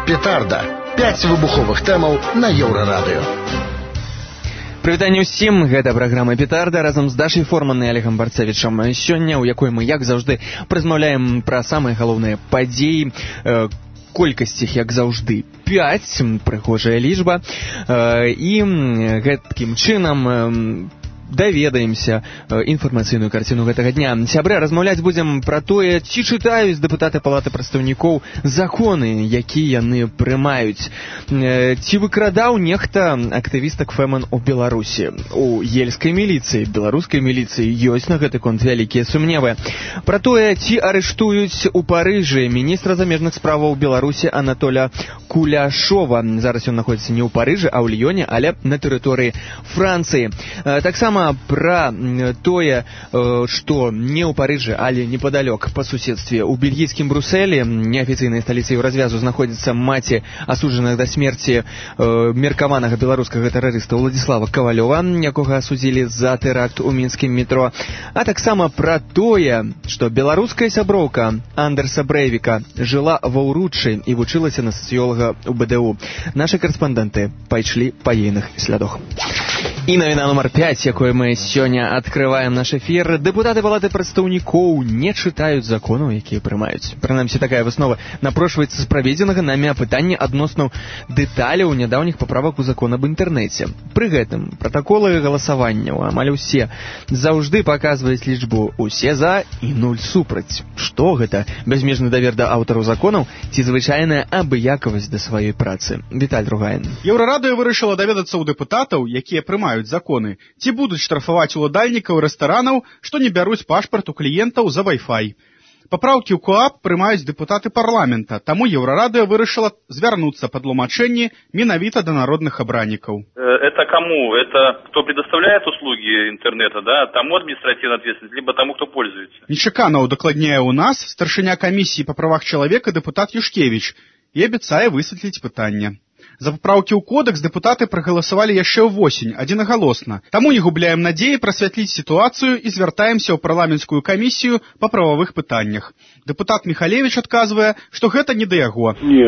Петарда. 5 выбуховых тэмаў на Еўрарадыё. Прывітанне ўсім, гэта праграма «Петарда» разам з Дашай Форман і Олегам Барцевічам. Сёння, у якой мы, як заўжды, размаўляем пра самыя галоўныя падзеі, колькасць іх, як заўжды, 5, прыгожая лічба, і гэткім чынам даведаемся інфармацыйную карціну гэтага дня. Сябры, размаўляць будзем пра тое, ці чытаюць дэпутаты Палаты прадстаўнікоў законы, якія яны прымаюць. Ці выкрадаў нехта актывістак Фэмэн у Беларусі. У ельскай міліцыі, беларускай міліцыі ёсць на гэты конт вялікія сумневы. Пра тое, ці арыштуюць у Парыжы міністра замежных справаў Беларусі Анатоля Куляшова. Зараз ён знаходзіцца не ў Парыжы, а ў Ліёне, але на тэрыторыі Францыі. Таксама пра тое, што не ў Парыжы, але непадалёк па суседстве у бельгійскім Брусэлі, неафіцыйнай сталіцы Еўразвязу, знаходзіцца маці асуджаных да смерці меркаванага беларускага тэрарыста Уладзіслава Кавалёва, якога асудзілі за тэракт у мінскім метро. А таксама пра тое, што беларуская сяброўка Андерса Брэйвіка жыла ва ўруччы і вучылася на сацыёлага ў БДУ. Нашы карэспандэнты пайшлі па ейных слядах. І навіна нумар 5, якую мы сёння адкрываем наш эфір. Дэпутаты Палаты прадстаўнікоў не чытаюць законаў, якія прымаюць. Прынамсі, такая выснова напрошваецца з праведзенага намі апытання адносна дэталяў нядаўніх паправак у закон аб інтэрнэце. Пры гэтым пратаколы галасаванняў амаль усе заўжды паказваюць лічбу «усе за» і 0 супраць. Што гэта? Бязмежны давер да аўтараў законаў ці звычайная абыякавасць да сваёй працы? Віталь Ругаін. Еўрарадыё вырашыла даведацца ў дэпутатаў, якія прымаюць законы, ці будуць штрафаваць уладальнікаў рэстаранаў, што не бяруць пашпарт у кліентаў за Wi-Fi. Папраўкі ў КоАП прымаюць дэпутаты парламента, таму Еўрарадыё вырашыла звярнуцца па тлумачэнні менавіта да народных абраннікаў. Это кому? Это кто предоставляет услуги интернета, да? Тому административная ответственность, либо тому, кто пользуется? Нечакана удакладняе ў нас старшыня камісіі па правах чалавека дэпутат Юшкевіч і абяцае высветліць пытанне. За папраўкі ў кодэкс дэпутаты прагаласавалі яшчэ ўвосень, адзінагалосна. Таму не губляем надзеі прасвятліць сітуацыю і звяртаемся ў парламенцкую камісію па прававых пытаннях. Дэпутат Михалевич адказвае, што гэта не да яго. Не,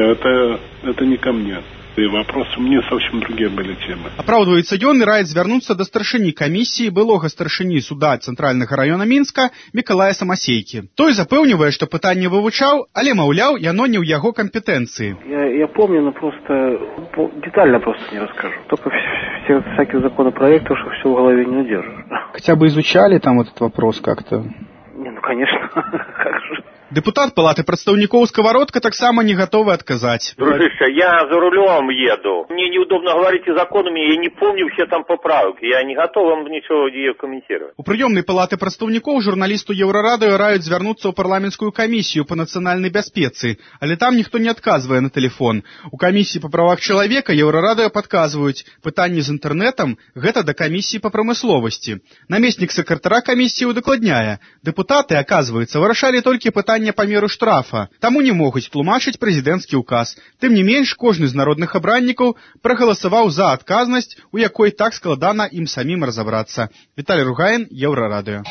это не ко мне. И вопросы у меня совсем другие были темы. Апраўдваецца ён і раіць звярнуцца да старшыні камісіі былога старшыні суда Цэнтральнага раёна Мінска Мікалая Самасейкі. Той запэўнівае, што пытанне вывучаў, але, маўляў, яно не ў яго кампетэнцыі. Я помню, но просто детально просто не расскажу. Только всех всяких законопроектов, что все в голове не удержишь. Хотя бы изучали там этот вопрос как-то? Не, ну конечно, как же. Дэпутат Палаты прадстаўнікоў Сковородка таксама не готовы отказать. Дружище, я за рулем еду. Мне неудобно говорить о законами, я не помню все там поправки. Я не готов вам ничего комментировать. У прыёмнай Палаты прадстаўнікоў журналісту Еўрарадыё раюць звярнуцца ў парламенцкую камісію па нацыянальнай бяспецы, але там ніхто не адказвае на тэлефон. У камісіі па правах чалавека Еўрарадыё падказваюць, пытанне з інтэрнэтам гэта да камісіі па прамысловасці. Намеснік сакратара камісіі удакладняе, дэпутаты, аказваецца, вырашалі толькі пытанне памеру штрафа, таму не могуць тлумачыць прэзідэнцкі ўказ. Тым не менш, кожны з народных абраннікаў прагаласаваў за адказнасць, у якой так складана ім самім разабрацца. Віталь Ругаін, Еўрарадыё.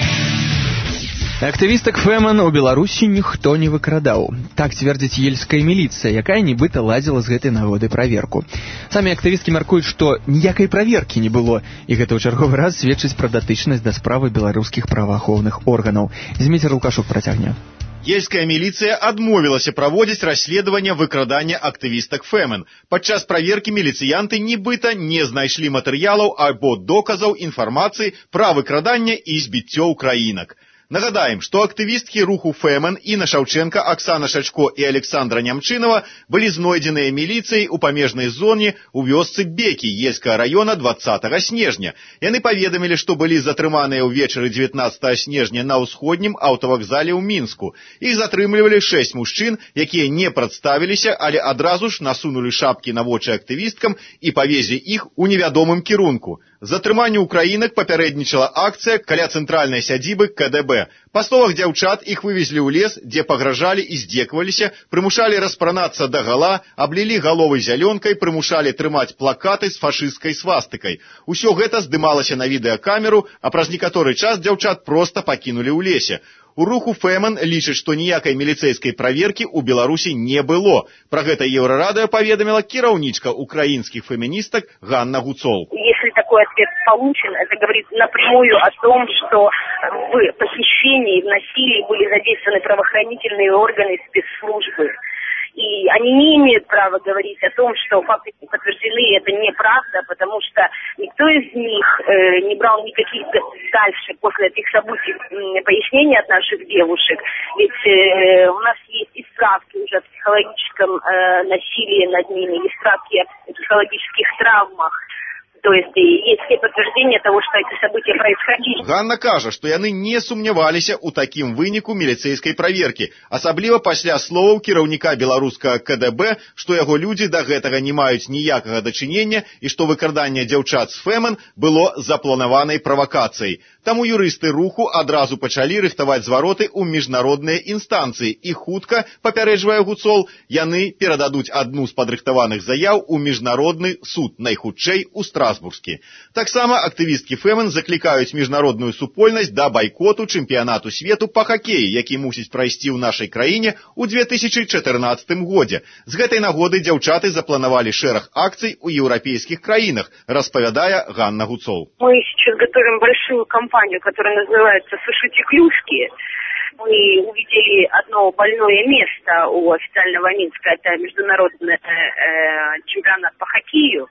Актывістак Фэмэн у Беларусі ніхто не выкрадаў. Так цвердзіць ельская міліцыя, якая нібыта ладзіла з гэтай нагоды праверку. Самі актывісткі мяркуюць, што ніякай праверкі не было, і гэта ў чарговы раз сведчыць пра датычнасць да справы беларускіх праваахоўных органаў. Зміцер Лукашук працягне. Ельская міліцыя адмовілася праводзіць расследаванне выкрадання актывістак Фэмэн. Падчас праверкі міліцыянты нібыта не знайшлі матэрыялаў або доказаў інфармацыі пра выкраданне і збіццё ўкраінак. Нагадаем, што актывісткі руху Фэмэн Інна Шаўчэнка, Аксана Шачко і Александра Нямчынова былі знойдзеныя міліцыяй у памежнай зоне ў вёсцы Бекі Ельскага раёна 20 снежня. Яны паведамілі, што былі затрыманыя ўвечары 19 снежня на ўсходнім аўтавакзале ў Мінску. Іх затрымлівалі 6 мужчын, якія не прадставіліся, але адразу ж насунулі шапкі на вочы актывісткам і павезлі іх у невядомым кірунку. Затрыманню украінак папярэднічала акцыя каля цэнтральнай сядзібы КДБ. Па словах дзяўчат, іх вывезлі ў лес, дзе пагражалі і здзекаваліся, прымушалі распранацца дагала, аблілі галовай зялёнкай, прымушалі трымаць плакаты з фашысцкай свастыкай. Усё гэта здымалася на відэакамеру, а праз некаторы час дзяўчат проста пакінулі ў лесе. У руху «Фэмэн» лічаць, што ніякай міліцэйскай праверкі ў Беларусі не было. Пра гэта Еўрарадыё паведаміла кіраўнічка украінскіх феміністак Ганна Гуцол. Если такой ответ получен, это говорит напрямую о том, что в похищении, в насилии были задействованы правоохранительные органы и спецслужбы. И они не имеют права говорить о том, что факты не подтверждены, это неправда, потому что никто из них не брал никаких дальше после этих событий пояснений от наших девушек. Ведь у нас есть и справки уже о психологическом насилии над ними, и справки о психологических травмах. То есть есть все подтверждения того, что эти события происходили. Ганна кажа, што яны не сумняваліся ў такім выніку міліцэйскай праверкі, асабліва пасля словаў кіраўніка беларускага КДБ, што яго людзі да гэтага не маюць ніякага дачынення і што выкраданне дзяўчат з «Фэмэн» было запланаванай правакацыяй. Таму юрысты руху адразу пачалі рыхтаваць звароты ў міжнародныя інстанцыі і хутка, папярэджвае Гуцол, яны перададуць адну з падрыхтаваных заяў у міжнародны суд, найхутчэй у Страсбургскі. Таксама актывісткі «Фэмэн» заклікаюць міжнародную супольнасць да байкоту чэмпіянату свету па хакеі, які мусіць прайсці ў нашай краіне ў 2014 годзе. З гэтай нагоды дзяўчаты запланавалі шэраг акцый у еўрапейскіх краінах, распавядае Ганна Гуцол. Мы сейчас готовим большую кампанию, которая называется «Сушите клюшки». Мы увидели одно больное место у официального Минска, это международный чемпионат по хоккею.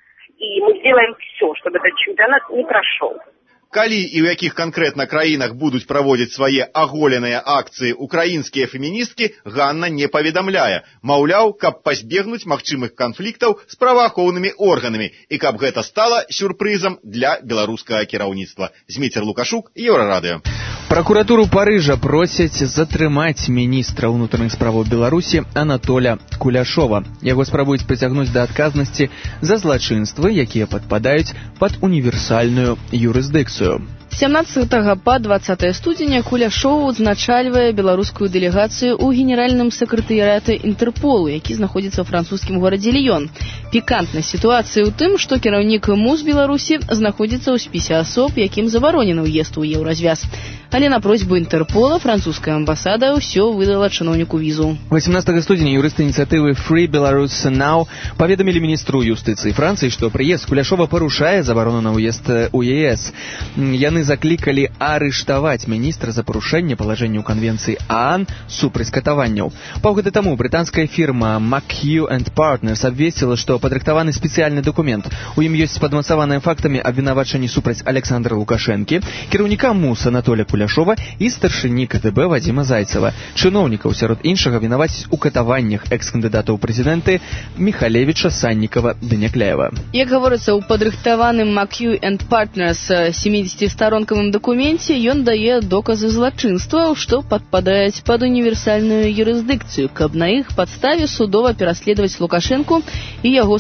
И мы сделаем все, чтобы этот чемпионат не прошел. Калі і ў якіх канкрэтна краінах будуць праводзіць свае аголеныя акцыі украінскія феміністкі, Ганна не паведамляе. Маўляў, каб пазбегнуць магчымых канфліктаў з праваахоўнымі органамі і каб гэта стала сюрпрызам для беларускага кіраўніцтва. Зміцер Лукашук, Еўрарадыё. Пракуратуру Парыжа просяць затрымаць міністра ўнутраных справаў Беларусі Анатоля Куляшова. Яго спрабуюць прыцягнуць да адказнасці за злачынствы, якія падпадаюць пад універсальную юрысдыкцыю. 17 па 20 студзеня Куляшоў узначальвае беларускую дэлегацыю ў генеральным сакратарыяты Інтэрполу, які знаходзіцца ў французскім горадзе Ліён. Пікантнасць сітуацыі ў тым, што кіраўнік МУЗ Беларусі знаходзіцца ў спісе асоб, якім забаронены ўезд у еўразвяз. Але на просьбу Інтэрпола французская амбасада ўсё выдала чыноўніку візу. 18 студзеня юрысты ініцыятывы Free Belarus Now паведамілі міністру юстыцыі Францыі, што прыезд Куляшова парушае забарону на ўезд у ЕС. Яны заклікалі арыштаваць міністра за парушэнне палажэнняў канвенцыі ААН супраць катаванняў. Паўгода таму брытанская фірма McHugh & Partners абвесціла, што падрыхтаваны спецыяльны дакумент. У ім ёсць падмацаваныя фактамі абвінавачанні супраць Александра Лукашэнкі, кіраўніка МУС Анатоля Куляшова і старшыні КДБ Вадзіма Зайцева. Чыноўнікаў сярод іншага вінавацяць у катаваннях экс-кандыдата ў прэзідэнты Міхалевіча, Саннікава ды Някляева. Як гаворыцца ў падрыхтаваным McHugh & Partners 70-старонкавым дакуменце, ён дае доказы злачынстваў, што падпадаюць пад універсальную юрысдыкцыю, каб на іх падставе судова пераследаваць Лукашэнку і яго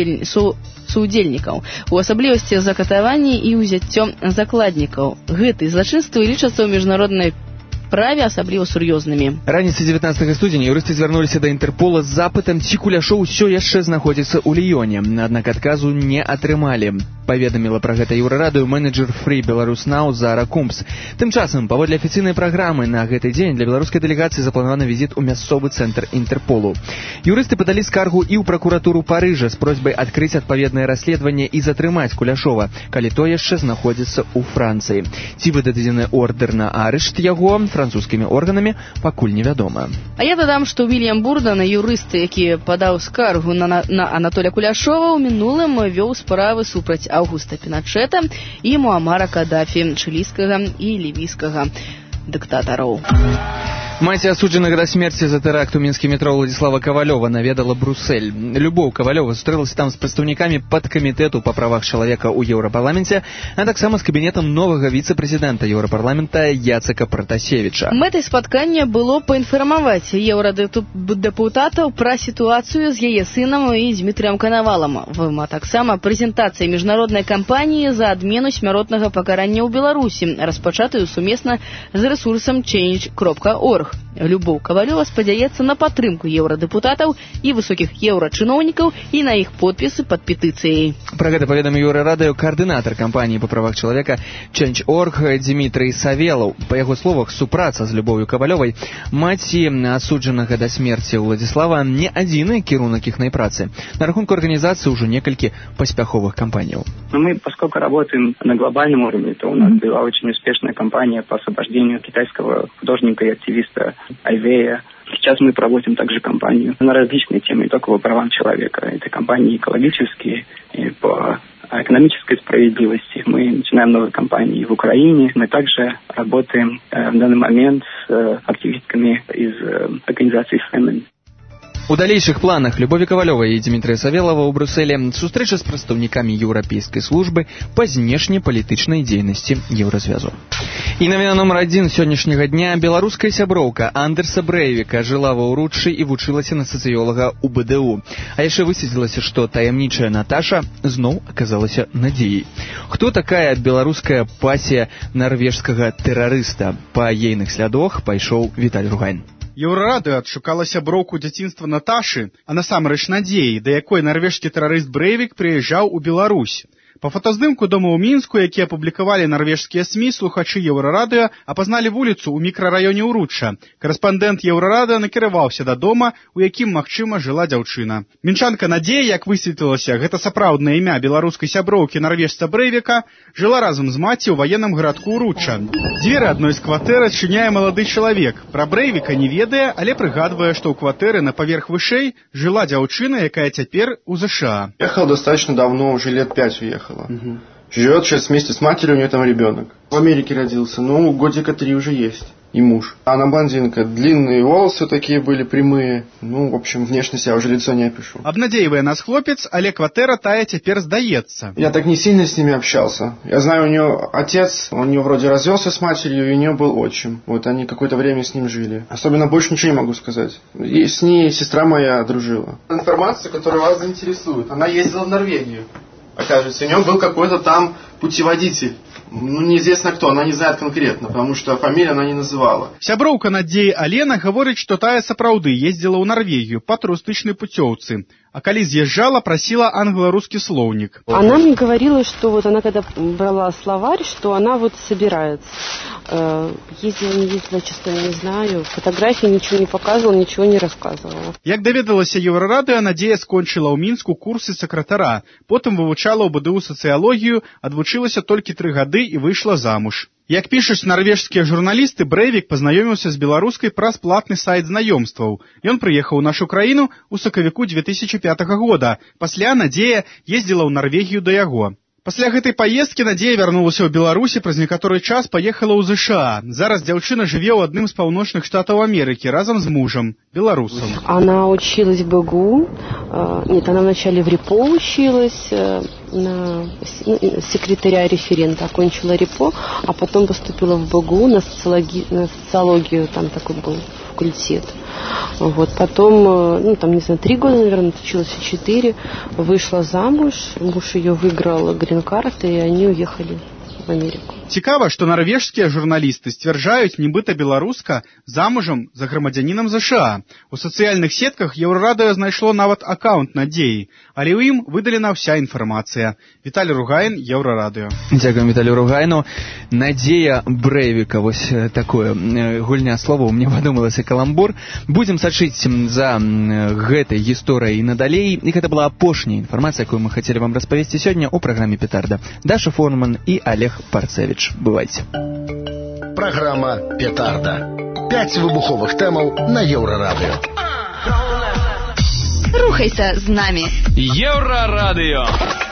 суудзельнікаў, у асаблівасці за катаванні і ўзяццё закладнікаў. Гэтыя злачынствы лічацца ў міжнароднай праве асабліва сур'ёзнымі. Раніцай 19 студзеня юрысты звярнуліся да Інтэрпола з запытам, ці Куляшоў усё яшчэ знаходзіцца ў Ліёне. Аднак адказу не атрымалі. Паведаміла пра гэта Еўрарадыё менеджер Free Belarus Now Зара Кумпс. Тым часам, паводле афіцыйнай праграмы, на гэты дзень для беларускай дэлегацыі запланаваны візіт у мясцовы цэнтр Інтэрполу. Юрысты падалі скаргу і ў пракуратуру Парыжа з просьбай адкрыць адпаведнае расследаванне і затрымаць Куляшова, калі той яшчэ знаходзіцца ў Францыі. Ці выдадзены ордэр на арышт яго французскімі органамі, пакуль невядома. А я дадам, што Вільям Бурдан, юрыст, які падаў скаргу на Анатоля Куляшова, ў мінулым вёў справы супраць Аўгуста Піначэта і Муамара Кадафі, чылійскага і лівійскага дыктатараў. Маці асуджанага да смерці за тэракт у мінскім метро Владзіслава Кавалёва наведала Брусэль. Любоў Кавалёва сустрэлася там з прадстаўнікамі падкамітэту па правах чалавека ў Еўрапарламенце, а таксама з кабінетам новага віцэ-прэзідэнта Еўрапарламента Яцека Пратасевіча. Мэтай спаткання было паінфармаваць еўрадэпутатаў пра сітуацыю з яе сынам і Дмітрыем Канавалам, а таксама прэзентацыя міжнароднай кампаніі за адмену смяротнага пакарання ў Беларусі, распачатую сумесна з рэсурсам change.org. выбарах. Любоў Кавалёва спадзяецца на падтрымку еўрадэпутатаў і высокіх еўрачыноўнікаў і на іх подпісы пад петыцыяй. Пра гэта паведаміў Еўрарадыё каардынатар кампаніі па правах чалавека Change.org Дмітрый Савелаў. Па яго словах, супраца з Любов'ю Кавалёвай, маці асуджанага да смерці Уладзіслава, не адзіны кірунак іхнай працы. На рахунку арганізацыі ўжо некалькі паспяховых кампанияў. Мы, поскольку работаем на глобальном уровне, то у нас была очень успешная кампания по освобождению китайского художника и активиста Айвея. Сейчас мы проводим также кампанию на различные темы, не только по правам человека. Это кампании экологические, и по экономической справедливости. Мы начинаем новые кампании в Украине. Мы также работаем в данный момент с активистками из организации «Фемен». У далейшых планах Любові Кавалёвай і Дмітрыя Савелава ў Брюсселе сустрэча з прадстаўнікамі еўрапейскай службы па знешнепалітычнай дзейнасці Еўразвязу. І навіна нумар 1 сённяшняга дня. Беларуская сяброўка Андерса Брэйвіка жыла ва ўруччы і вучылася на сацыёлага ў БДУ. А яшчэ высветлілася, што таямнічая Наташа зноў аказалася надзеяй. Хто такая беларуская пасія нарвежскага тэрарыста? Па ейных слядах пайшоў Віталь Ругайн. Еўрарадыё адшукала сяброўку дзяцінства Наташы, а насамрэч надзеі, да якой нарвежскі тэрарыст Брэйвік прыязджаў у Беларусь. Па фотаздымку дома ў Мінску, які апублікавалі нарвежскія СМІ, слухачы Еўрарадыё апазналі вуліцу ў мікрараёне Уручча. Карэспандэнт Еўрарадыё накіраваўся да дома, у якім, магчыма, жыла дзяўчына. Мінчанка Надзея, як высветлілася, гэта сапраўднае імя беларускай сяброўкі нарвежца Брэйвіка, жыла разам з маці ў ваенным гарадку Уручча. Дзверы адной з кватэр адчыняе малады чалавек. Пра Брэйвіка не ведае, але прыгадвае, што ў кватэры на паверх вышэй жыла дзяўчына, якая цяпер у ЗША. Ехал достаточно давно, уже лет 5 уехал. Живет сейчас вместе с матерью, у нее там ребенок. В Америке родился, ну, годика 3 уже есть. И муж. Она блондинка, длинные волосы такие были, прямые. Ну, в общем, внешность я уже лицо не опишу. Обнадеивая нас хлопец, але кватэра тая теперь сдается. Я так не сильно с ними общался. Я знаю, у нее отец, он у нее вроде развелся с матерью, и у нее был отчим. Вот они какое-то время с ним жили. Особенно больше ничего не могу сказать. И с ней сестра моя дружила. Информация, которая вас заинтересует. Она ездила в Норвегию. Оказывается, у него был какой-то там путеводитель. Ну, неизвестно кто, она не знает конкретно, потому что фамилию она не называла. Сяброўка Надзеі Алена гаворыць, што тая сапраўды ездзіла ў Норвегию по турыстычнай путёўцы. А калі з'езжала, просила англо-русский словник. Она мне говорила, что вот она когда брала словарь, что она вот собирается. Ездила, не ездила, честно, не знаю. Фотографии ничего не показывала, ничего не рассказывала. Як даведалася Еўрарадыё, Надзея скончыла ў Мінску курсы сакратара. Потым вывучала ў БДУ сацыялогію, адвучылася толькі 3 гады і выйшла замуж. Як пішуць нарвежскія журналісты, Брэйвік пазнаёміўся з беларускай праз платны сайт знаёмстваў. Ён прыехаў у нашу краіну ў сакавіку 2005 года. Пасля Надзея ездзіла ў Норвегію да яго. Пасля гэтай паездкі Надзея вярнулася ў Беларусі, праз некаторы час паехала ў ЗША. Зараз дзяўчына жыве ў адным з паўночных штатаў Амерыкі разам з мужам, беларусам. Она училась в БГУ. Нет, она вначале в РИПО училась, на секретаря референта, окончила РИПО, а потом поступила в БГУ на социологию, там такой был факультет. Вот, потом, ну, там, не знаю, 3 года, наверное, училась, 4, вышла замуж, муж ее выиграл грин-карт, и они уехали в Америку. Цікава, што нарвежскія журналісты сцвярджаюць, нібыта беларуска замужам за грамадзянінам ЗША. У сацыяльных сетках Еўрарадыё знайшло нават аккаунт Надзеі, але ў ім выдалена вся інфармацыя. Віталь Ругайн, Еўрарадыё. Дзякуем Віталю Ругайну. Надзея Брэйвіка, вось такое гульня словаў, мне падумалася каламбур. Будзем сачыць за гэтай гісторыяй і надалей. І гэта была апошняя інфармацыя, якую мы хацелі вам распавесці сёння ў праграме Петарда. Даша Форман і Олег Парцевич. Бывайте. Программа «Петарда». 5 выбуховых тэмаў на Еўрарадыё. Рухайся з намі. Еўрарадыё.